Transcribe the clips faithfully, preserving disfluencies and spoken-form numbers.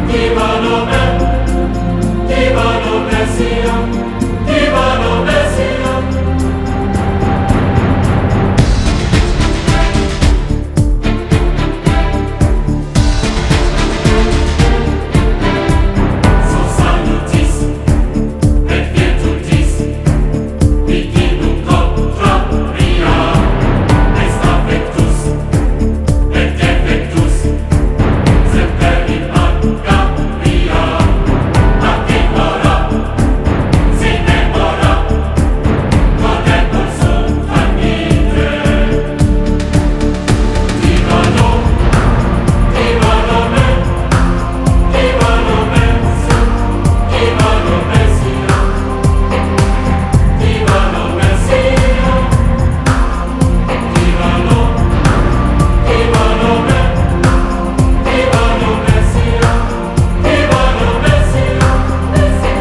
Divano me, divano Messia, divano Messia. So salutis, et virtutis, viginum contra mia, est affectus, et defectus, semper in manca mia, ac ignora, sine mora, codebur sum fagnite. Divano, divano me, divano Messia, divano Messia, divano Messia, divano, divano me, divano Messia, divano Messia, Messia,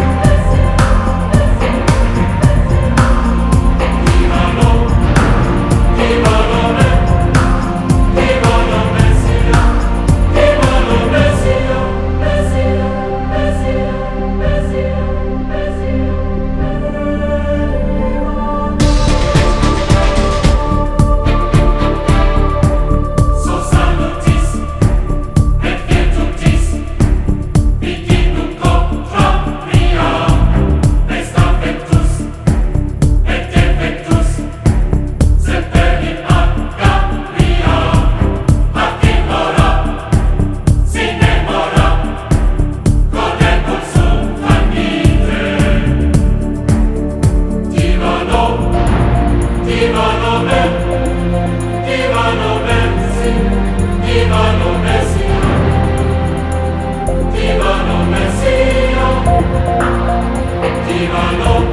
divano, divano me, divano Messia, divano Messia, Messia, Messia, Messia, Messia. So salutis, et virtutis, viginum contra mia, est affectus, et defectus, semper in manca mia, ac ignora, sine mora, codebur sum fagnite. Divano, divano me, divano Messi, divano Messia, divano Messia, divano